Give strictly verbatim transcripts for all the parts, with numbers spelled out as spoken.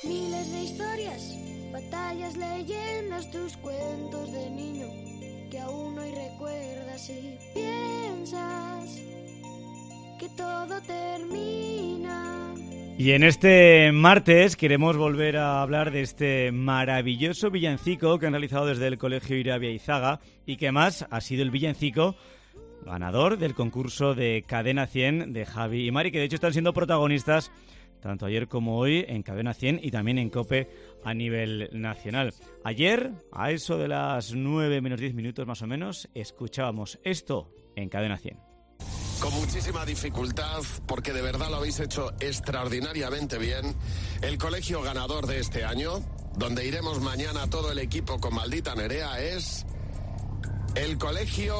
Miles de historias, batallas, leyendas, tus cuentos de niño que aún hoy recuerdas y piensas que todo termina. Y en este martes queremos volver a hablar de este maravilloso villancico que han realizado desde el Colegio Irabia Izaga y que más ha sido el villancico ganador del concurso de Cadena cien de Javi y Mari, que de hecho están siendo protagonistas tanto ayer como hoy en Cadena cien y también en COPE a nivel nacional. Ayer, a eso de las nueve menos diez minutos más o menos, escuchábamos esto en Cadena cien. Con muchísima dificultad, porque de verdad lo habéis hecho extraordinariamente bien. El colegio ganador de este año, donde iremos mañana todo el equipo con Maldita Nerea, es el colegio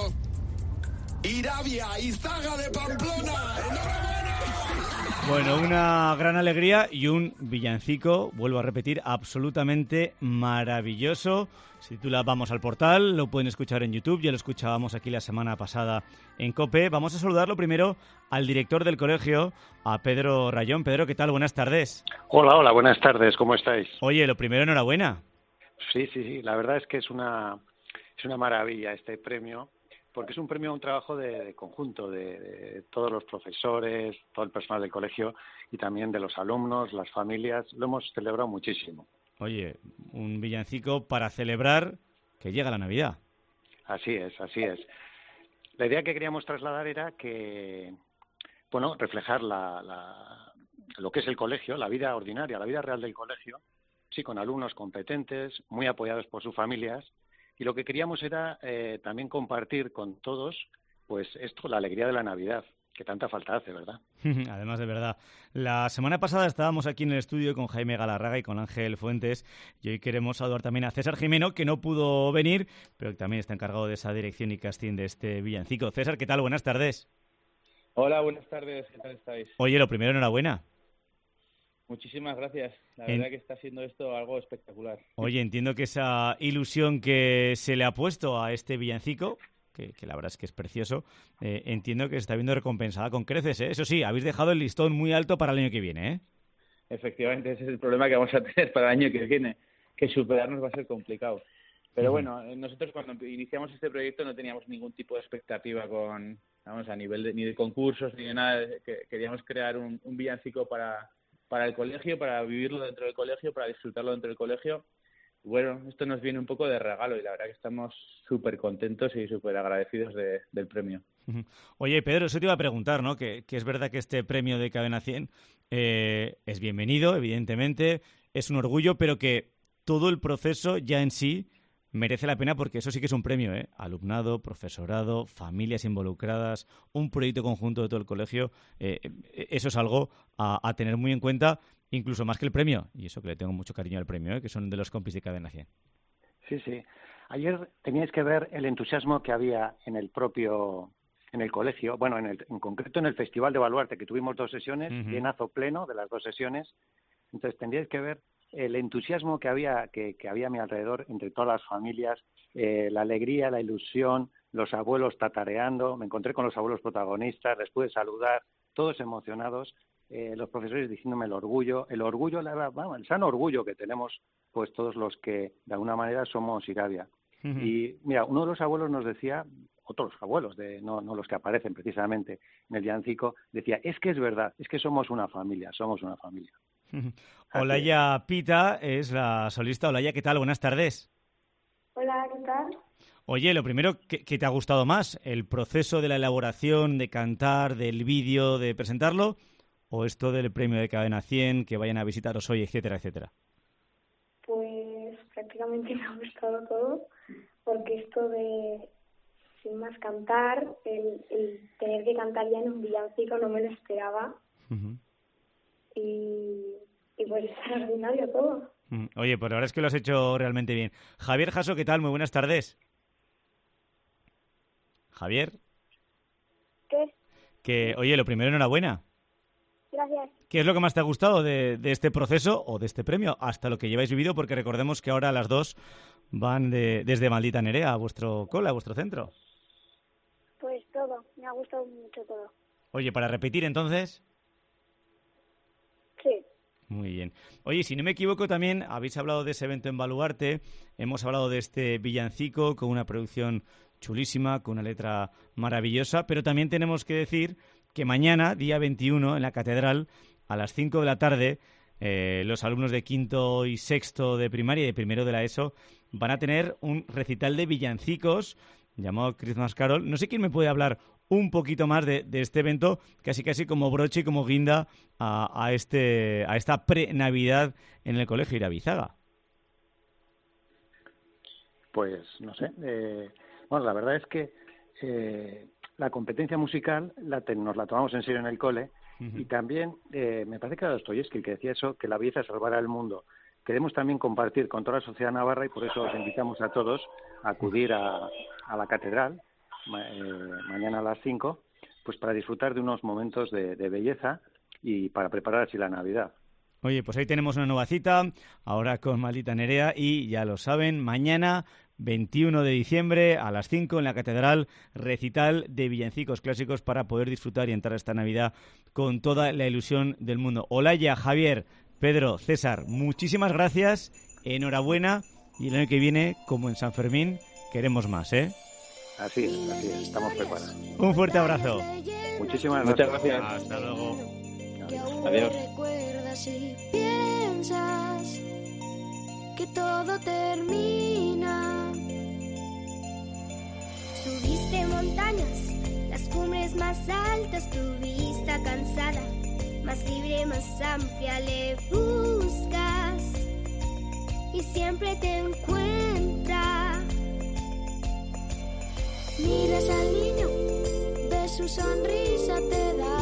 Irabia Izaga de Pamplona. ¡Enhorabuena! Bueno, una gran alegría y un villancico, vuelvo a repetir, absolutamente maravilloso. Se titula Vamos al portal, lo pueden escuchar en YouTube, ya lo escuchábamos aquí la semana pasada en COPE. Vamos a saludarlo primero al director del colegio, a Pedro Rayón. Pedro, ¿qué tal? Buenas tardes. Hola, hola, buenas tardes, ¿cómo estáis? Oye, lo primero, enhorabuena. Sí, sí, sí, la verdad es que es una, es una maravilla este premio, porque es un premio a un trabajo de, de conjunto de, de todos los profesores, todo el personal del colegio y también de los alumnos, las familias. Lo hemos celebrado muchísimo. Oye, un villancico para celebrar que llega la Navidad. Así es, así es. La idea que queríamos trasladar era que, bueno, reflejar la, la, lo que es el colegio, la vida ordinaria, la vida real del colegio, sí, con alumnos competentes, muy apoyados por sus familias. Y lo que queríamos era eh, también compartir con todos, pues esto, la alegría de la Navidad, que tanta falta hace, ¿verdad? Además, de verdad. La semana pasada estábamos aquí en el estudio con Jaime Galarraga y con Ángel Fuentes, y hoy queremos saludar también a César Jimeno, que no pudo venir, pero que también está encargado de esa dirección y casting de este villancico. César, ¿qué tal? Buenas tardes. Hola, buenas tardes. ¿Qué tal estáis? Oye, lo primero, enhorabuena. Muchísimas gracias. La en... verdad que está siendo esto algo espectacular. Oye, entiendo que esa ilusión que se le ha puesto a este villancico, que, que la verdad es que es precioso, eh, entiendo que se está viendo recompensada con creces, ¿eh? Eso sí, habéis dejado el listón muy alto para el año que viene, ¿eh? Efectivamente, ese es el problema que vamos a tener para el año que viene, que superarnos va a ser complicado. Pero uh-huh. bueno, nosotros cuando iniciamos este proyecto no teníamos ningún tipo de expectativa con, vamos, a nivel de, ni de concursos ni de nada. Que, queríamos crear un, un villancico para... para el colegio, para vivirlo dentro del colegio, para disfrutarlo dentro del colegio. Bueno, esto nos viene un poco de regalo y la verdad que estamos súper contentos y súper agradecidos de, del premio. Oye, Pedro, eso te iba a preguntar, ¿no? Que, que es verdad que este premio de Cadena cien eh, es bienvenido, evidentemente, es un orgullo, pero que todo el proceso ya en sí merece la pena porque eso sí que es un premio, ¿eh? Alumnado, profesorado, familias involucradas, un proyecto conjunto de todo el colegio. Eh, eso es algo a, a tener muy en cuenta, incluso más que el premio. Y eso que le tengo mucho cariño al premio, ¿eh? Que son de los compis de Cadena cien. Sí, sí. Ayer teníais que ver el entusiasmo que había en el propio, en el colegio, bueno, en, el, en concreto en el Festival de Baluarte, que tuvimos dos sesiones, uh-huh. llenazo pleno de las dos sesiones. Entonces tendríais que ver el entusiasmo que había que, que había a mi alrededor entre todas las familias, eh, la alegría, la ilusión, los abuelos tatareando, me encontré con los abuelos protagonistas, les pude saludar, todos emocionados, eh, los profesores diciéndome el orgullo, el orgullo, la, bueno, el sano orgullo que tenemos pues todos los que de alguna manera somos Irabia. Uh-huh. Y mira, uno de los abuelos nos decía, otros abuelos, de no, no los que aparecen precisamente en el villancico, decía, es que es verdad, es que somos una familia, somos una familia. Olaya Pita es la solista. Olaya, ¿qué tal? Buenas tardes. Hola, ¿qué tal? Oye, lo primero, ¿qué, qué te ha gustado más? ¿El proceso de la elaboración, de cantar, del vídeo, de presentarlo? ¿O esto del premio de Cadena cien, que vayan a visitaros hoy, etcétera, etcétera? Pues prácticamente me ha gustado todo, porque esto de, sin más, cantar, el, el tener que cantar ya en un villancico no me lo esperaba. Uh-huh. Y, y pues es extraordinario todo. Oye, pues la verdad es que lo has hecho realmente bien. Javier Jasso, ¿qué tal? Muy buenas tardes. Javier. ¿Qué? Que, oye, lo primero, enhorabuena. Gracias. ¿Qué es lo que más te ha gustado de, de este proceso o de este premio hasta lo que lleváis vivido? Porque recordemos que ahora las dos van de, desde Maldita Nerea a vuestro cole, a vuestro centro. Pues todo, me ha gustado mucho todo. Oye, para repetir entonces... Sí. Muy bien. Oye, si no me equivoco, también habéis hablado de ese evento en Baluarte, hemos hablado de este villancico con una producción chulísima, con una letra maravillosa, pero también tenemos que decir que mañana, día veintiuno, en la Catedral, a las cinco de la tarde, eh, los alumnos de quinto y sexto de primaria y de primero de la ESO van a tener un recital de villancicos llamado Christmas Carol. No sé quién me puede hablar un poquito más de, de este evento, casi casi como broche y como guinda a, a, este, a esta pre-Navidad en el Colegio Irabizaga. Pues no sé. Eh, bueno, la verdad es que eh, la competencia musical la te, nos la tomamos en serio en el cole. Uh-huh. Y también eh, me parece que era Dostoyevsky el que decía eso, que la belleza salvará al mundo. Queremos también compartir con toda la sociedad navarra y por eso os invitamos a todos a acudir a, a la Catedral eh, mañana a las cinco, pues para disfrutar de unos momentos de, de belleza y para preparar así la Navidad. Oye, pues ahí tenemos una nueva cita, ahora con Maldita Nerea, y ya lo saben, mañana veintiuno de diciembre a las cinco en la Catedral, recital de villancicos clásicos para poder disfrutar y entrar esta Navidad con toda la ilusión del mundo. Olaya, Javier, Pedro, César, muchísimas gracias, enhorabuena, y el año que viene, como en San Fermín, queremos más, ¿eh? Así es, así es, estamos preparados. Un fuerte abrazo. Muchísimas Muchas gracias. gracias. Hasta luego. Adiós. Si piensas que todo termina, subiste montañas, las cumbres más altas, tu vista cansada, más libre, más amplia le buscas y siempre te encuentra. Miras al niño, ves su sonrisa, te da